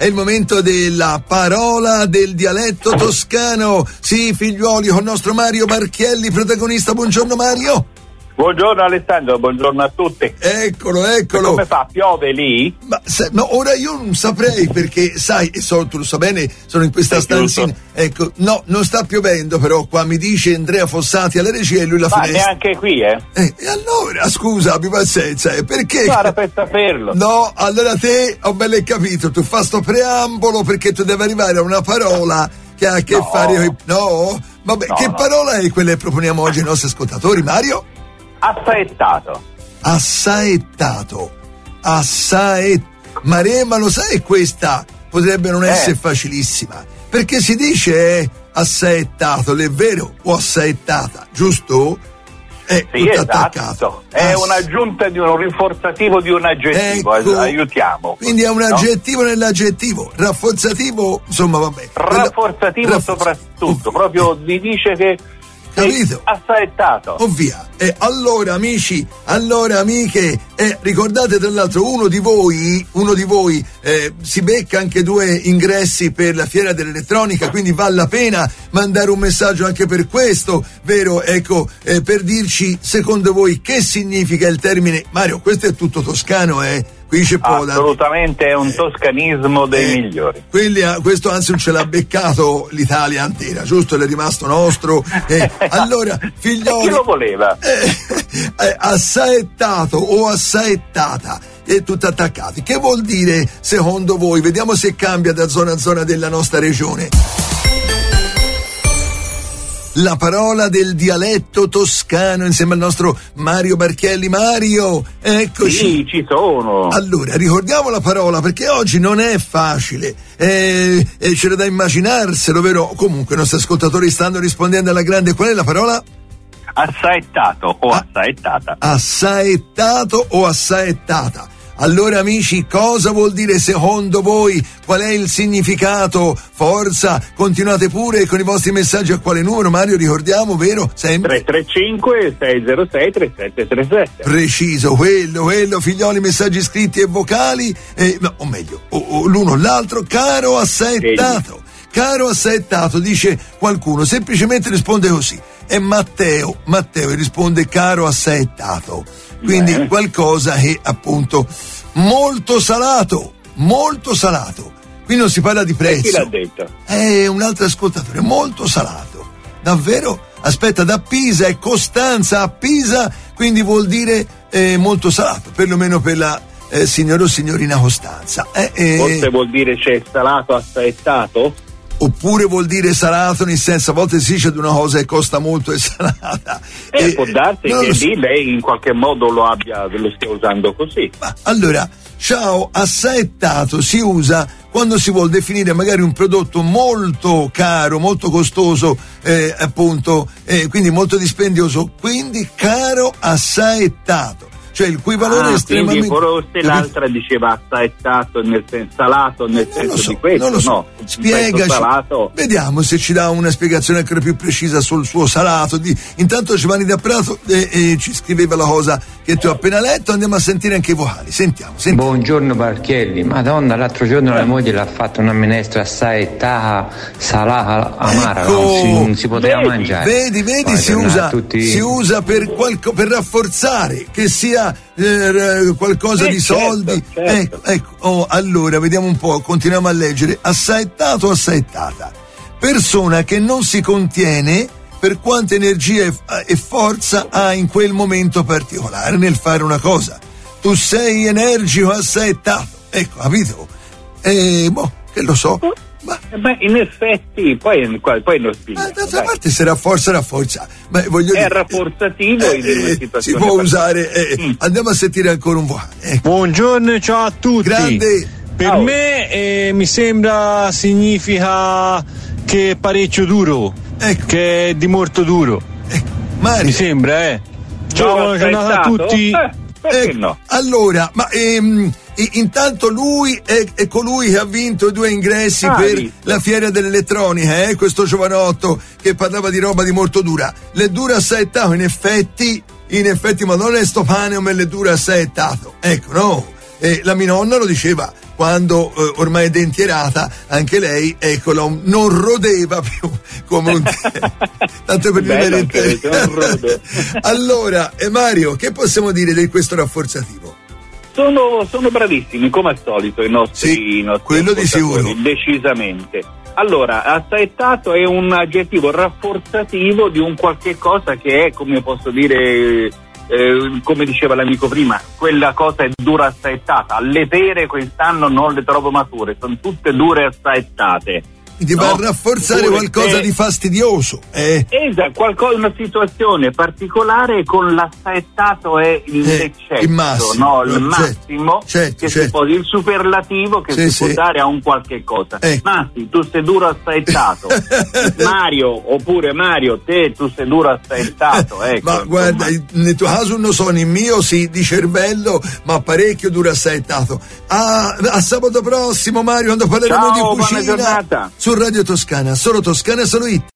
è il momento della parola del dialetto toscano. Sì, figliuoli, con il nostro Mario Barchielli, protagonista. Buongiorno Mario. Buongiorno Alessandro, buongiorno a tutti. Eccolo. Come fa? Piove lì? No, ora io non saprei perché, sai, tu lo so bene, sono in questa stanzina. Ecco, no, non sta piovendo, però qua mi dice Andrea Fossati alla regia e lui la finestra. Ma neanche qui, E allora, scusa, abbi pazienza, perché? Guarda, per saperlo. No, allora te, ho bene capito, tu fa sto preambolo perché tu devi arrivare a una parola che ha a che fare con... No? Vabbè, no, che no. parola è quella che proponiamo oggi ai nostri ascoltatori, Mario? Assaettato. Ma lo sai, questa potrebbe non essere facilissima, perché si dice assaettato, è vero, o assaettata, giusto? È sì, tutto esatto. attaccato. È un'aggiunta di un rinforzativo di un aggettivo, ecco. Aiutiamo. Quindi è un aggettivo nell'aggettivo, rafforzativo, insomma vabbè. Rafforzativo soprattutto, proprio vi dice che capito? Assaettato. Ovvia. E allora amici, allora amiche, ricordate tra l'altro uno di voi si becca anche 2 ingressi per la fiera dell'elettronica, quindi vale la pena mandare un messaggio anche per questo, vero? Ecco, per dirci secondo voi che significa il termine. Mario, questo è tutto toscano, qui c'è assolutamente è un toscanismo dei migliori. Questo anzi non ce l'ha beccato l'Italia intera, giusto? È rimasto nostro. Allora, figlioli, chi lo voleva? Assaettato o assaettata, è tutto attaccato. Che vuol dire secondo voi? Vediamo se cambia da zona a zona della nostra regione. La parola del dialetto toscano insieme al nostro Mario Barchielli. Mario, eccoci. Sì, ci sono. Allora, ricordiamo la parola perché oggi non è facile, c'era da immaginarselo, vero? Comunque i nostri ascoltatori stanno rispondendo alla grande. Qual è la parola? Assaettato o assaettata. Assaettato o assaettata. Allora amici, cosa vuol dire secondo voi? Qual è il significato? Forza, continuate pure con i vostri messaggi. A quale numero, Mario? Ricordiamo, vero? Sempre 335-606-3737. Preciso, quello, figlioli, messaggi scritti e vocali, o meglio, l'uno o l'altro. Caro assaettato, caro assaettato, dice qualcuno, semplicemente risponde così. È Matteo risponde caro assaettato. Quindi qualcosa che appunto molto salato. Qui non si parla di prezzo. Chi l'ha detto? È un altro ascoltatore, molto salato. Davvero? Aspetta, da Pisa è Costanza a Pisa, quindi vuol dire molto salato, perlomeno per la signor o signorina Costanza. Forse vuol dire c'è salato assaettato? Oppure vuol dire salato, nel senso a volte si dice di una cosa che costa molto e salata. Può darsi che lì lei in qualche modo lo stia usando così. Ma allora, ciao, assaettato si usa quando si vuol definire magari un prodotto molto caro, molto costoso, appunto, quindi molto dispendioso, quindi caro assaettato. Cioè il cui valore è estremamente... Quindi forse l'altra diceva assaettato nel senso salato, nel senso di questo, non lo so. No? Spiegaci, salato. Vediamo se ci dà una spiegazione ancora più precisa sul suo salato. Intanto Giovanni da Prato ci scriveva la cosa che tu hai appena letto, andiamo a sentire anche i vocali, sentiamo. Buongiorno Barchielli, madonna, l'altro giorno la moglie l'ha fatta una minestra assaettata, salata, amara, non si poteva mangiare. Vedi, si usa per rafforzare, che sia qualcosa di soldi. Certo. Ecco. Allora vediamo un po', continuiamo a leggere. Assaettato o assaettata, persona che non si contiene per quanta energia e forza ha in quel momento particolare nel fare una cosa. Tu sei energico, assaettato, ecco, capito? Che lo so. Beh, in effetti, poi lo spiego. D'altra parte se rafforza. Beh, voglio dire, rafforzativo in una situazione. Si può usare. Andiamo a sentire ancora un vocale. Ecco. Buongiorno, ciao a tutti. Grande. Per me mi sembra significa che è parecchio duro, che è di molto duro. Mario. Mi sembra, Ciao, buona giornata a tutti. Perché no? Allora, ma intanto lui è colui che ha vinto 2 ingressi per la fiera dell'elettronica, questo giovanotto che parlava di roba di molto dura. Le dura assaettato, in effetti, ma non è sto pane, ma le dura assaettato. Ecco, no? La mia nonna lo diceva quando ormai è dentierata anche lei, eccola, non rodeva più come un tanto per rimanere in te. Allora, Mario, che possiamo dire di questo rafforzativo? Sono bravissimi come al solito i nostri quello di sicuro, decisamente. Allora, assaettato è un aggettivo rafforzativo di un qualche cosa che è, come posso dire, come diceva l'amico prima, quella cosa è dura assaettata. Le pere quest'anno non le trovo mature, sono tutte dure assaettate. Ti va a rafforzare qualcosa di fastidioso. Esatto, una situazione particolare con l'assaettato è l'eccesso, il massimo, il superlativo che si può dare a un qualche cosa. Massi, tu sei duro assaettato. Mario, oppure Mario, tu sei duro assaettato. Ecco, ma guarda, nel tuo caso non so, nel mio sì, di cervello, ma parecchio duro assaettato. A sabato prossimo, Mario, quando parleremo di cucina. Buona giornata. Su Radio Toscana, solo Toscana, solo It.